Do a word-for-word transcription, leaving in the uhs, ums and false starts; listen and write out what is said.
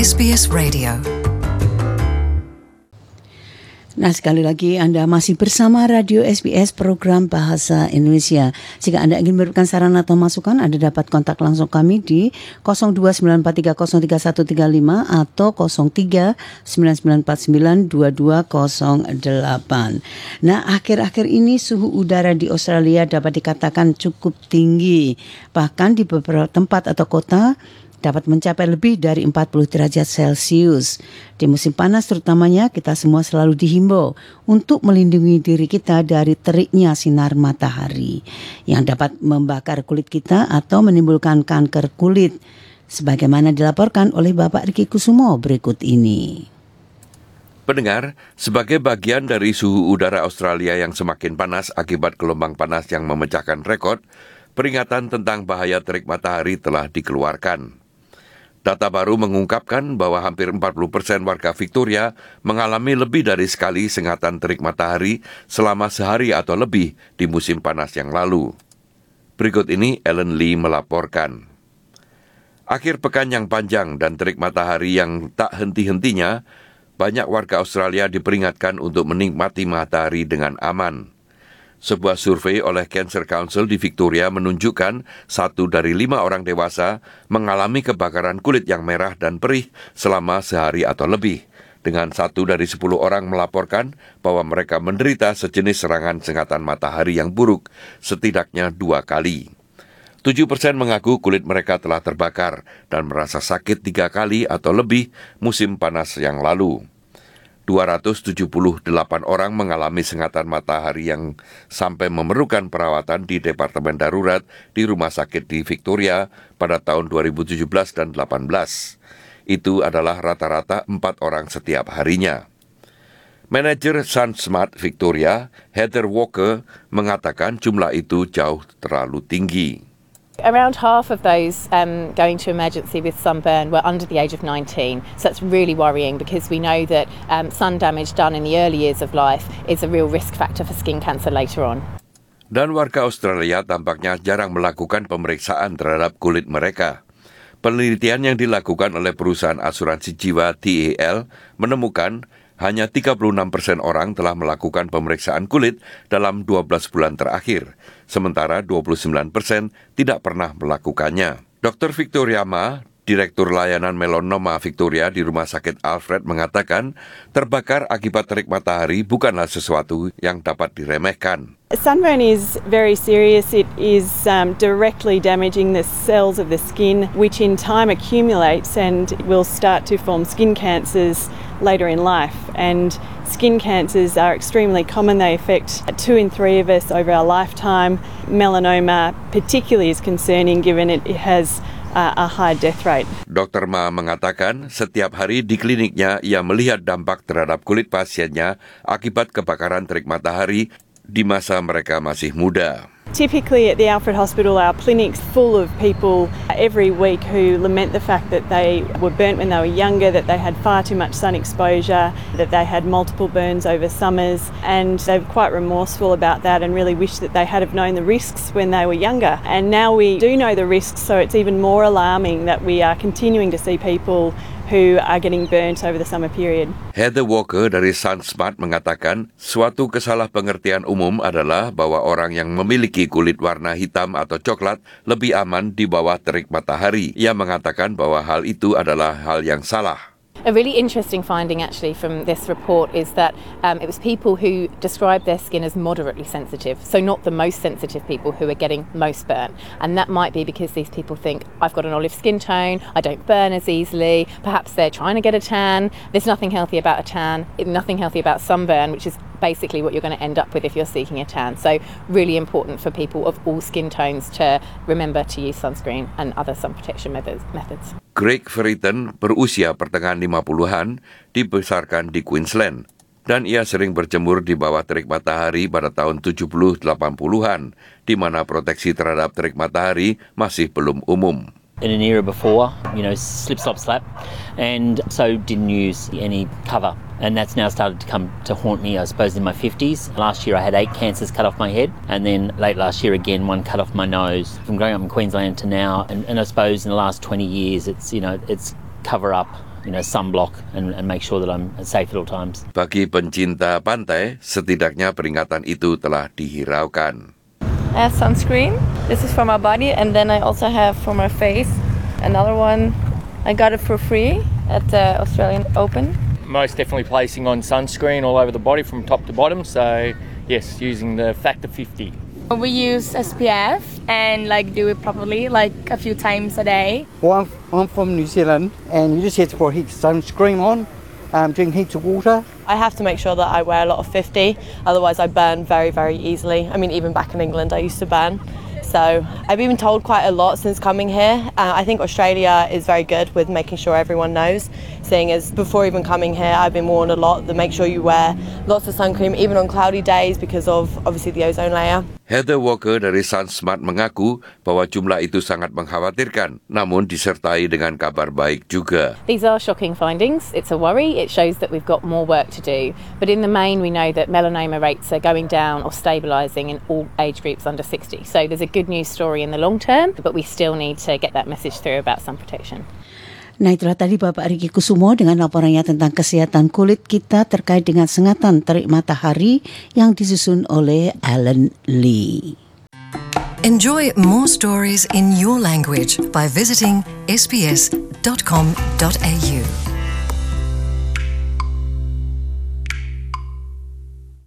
S B S Radio. Nah, sekali lagi Anda masih bersama Radio S B S program Bahasa Indonesia. Jika Anda ingin memberikan saran atau masukan, Anda dapat kontak langsung kami di nol dua sembilan empat tiga nol tiga satu tiga lima atau nol tiga sembilan sembilan empat sembilan dua dua nol delapan. Nah, akhir-akhir ini suhu udara di Australia dapat dikatakan cukup tinggi. Bahkan di beberapa tempat atau kota dapat mencapai lebih dari empat puluh derajat Celcius. Di musim panas terutamanya, kita semua selalu dihimbau untuk melindungi diri kita dari teriknya sinar matahari yang dapat membakar kulit kita atau menimbulkan kanker kulit. Sebagaimana dilaporkan oleh Bapak Riki Kusumo berikut ini. Pendengar, sebagai bagian dari suhu udara Australia yang semakin panas akibat gelombang panas yang memecahkan rekor, peringatan tentang bahaya terik matahari telah dikeluarkan. Data baru mengungkapkan bahwa hampir empat puluh persen warga Victoria mengalami lebih dari sekali sengatan terik matahari selama sehari atau lebih di musim panas yang lalu. Berikut ini Ellen Lee melaporkan. Akhir pekan yang panjang dan terik matahari yang tak henti-hentinya, banyak warga Australia diperingatkan untuk menikmati matahari dengan aman. Sebuah survei oleh Cancer Council di Victoria menunjukkan satu dari lima orang dewasa mengalami kebakaran kulit yang merah dan perih selama sehari atau lebih, dengan satu dari sepuluh orang melaporkan bahwa mereka menderita sejenis serangan sengatan matahari yang buruk setidaknya dua kali. Tujuh persen mengaku kulit mereka telah terbakar dan merasa sakit tiga kali atau lebih musim panas yang lalu. dua ratus tujuh puluh delapan orang mengalami sengatan matahari yang sampai memerlukan perawatan di Departemen Darurat di rumah sakit di Victoria pada tahun dua ribu tujuh belas dan dua ribu delapan belas. Itu adalah rata-rata empat orang setiap harinya. Manajer SunSmart Victoria, Heather Walker, mengatakan jumlah itu jauh terlalu tinggi. Around half of those um, going to emergency with sunburn were under the age of nineteen. So that's really worrying because we know that um, sun damage done in the early years of life is a real risk factor for skin cancer later on. Dan warga Australia tampaknya jarang melakukan pemeriksaan terhadap kulit mereka. Penelitian yang dilakukan oleh perusahaan asuransi jiwa T A L menemukan hanya tiga puluh enam persen orang telah melakukan pemeriksaan kulit dalam dua belas bulan terakhir, sementara dua puluh sembilan persen tidak pernah melakukannya. Doktor Victoria Ma, Direktur Layanan Melanoma Victoria di Rumah Sakit Alfred mengatakan, terbakar akibat terik matahari bukanlah sesuatu yang dapat diremehkan. Sunburn is very serious. It is um, directly damaging the cells of the skin, which in time accumulates and will start to form skin cancers later in life. And skin cancers are extremely common. They affect two in three of us over our lifetime. Melanoma particularly is concerning given it has a high death rate. Doktor Ma mengatakan setiap hari di kliniknya ia melihat dampak terhadap kulit pasiennya akibat kebakaran terik matahari di masa mereka masih muda. Typically at the Alfred Hospital, our clinic's full of people every week who lament the fact that they were burnt when they were younger, that they had far too much sun exposure, that they had multiple burns over summers, and they're quite remorseful about that and really wish that they had have known the risks when they were younger. And now we do know the risks, so it's even more alarming that we are continuing to see people who are getting burnt over the summer period. Heather Walker dari SunSmart mengatakan, suatu kesalahpengertian umum adalah bahwa orang yang memiliki kulit warna hitam atau coklat lebih aman di bawah terik matahari. Ia mengatakan bahwa hal itu adalah hal yang salah. A really interesting finding actually from this report is that um, it was people who described their skin as moderately sensitive, so not the most sensitive people who are getting most burn. And that might be because these people think, I've got an olive skin tone, I don't burn as easily, perhaps they're trying to get a tan. There's nothing healthy about a tan, nothing healthy about sunburn, which is basically what you're going to end up with if you're seeking a tan. So really important for people of all skin tones to remember to use sunscreen and other sun protection methods. Greg Ferriton berusia pertengahan lima puluhan dibesarkan di Queensland dan ia sering berjemur di bawah terik matahari pada tahun tujuh puluh delapan puluhan di mana proteksi terhadap terik matahari masih belum umum. In an era before, you know, slip, slop, slap, and so didn't use any cover. And that's now started to come to haunt me, I suppose, in my fifties. Last year I had eight cancers cut off my head, and then late last year again, one cut off my nose. From growing up in Queensland to now, and, and I suppose in the last twenty years, it's, you know, it's cover up, you know, sunblock and, and make sure that I'm safe at all times. Bagi pencinta pantai, setidaknya peringatan itu telah dihiraukan. I have sunscreen. This is for my body, and then I also have for my face another one. I got it for free at the Australian Open. Most definitely placing on sunscreen all over the body from top to bottom. So yes, using the factor fifty. We use S P F and like do it properly, like a few times a day. Well, I'm, I'm from New Zealand, and you just have to put heaps of sunscreen on, um, drink heaps of water. I have to make sure that I wear a lot of fifty, otherwise I burn very, very easily. I mean, even back in England, I used to burn. So I've been told quite a lot since coming here. Uh, I think Australia is very good with making sure everyone knows, seeing as before even coming here, I've been warned a lot that make sure you wear lots of sun cream, even on cloudy days, because of obviously the ozone layer. Heather Walker dari SunSmart mengaku bahwa jumlah itu sangat mengkhawatirkan, namun disertai dengan kabar baik juga. These are shocking findings. It's a worry. It shows that we've got more work to do. But in the main, we know that melanoma rates are going down or stabilising in all age groups under sixty. So there's a good news story in the long term, but we still need to get that message through about sun protection. Nah, itulah tadi Bapak Riki Kusumo dengan laporannya tentang kesehatan kulit kita terkait dengan sengatan terik matahari yang disusun oleh Alan Lee. Enjoy more stories in your language by visiting s b s dot com dot a u.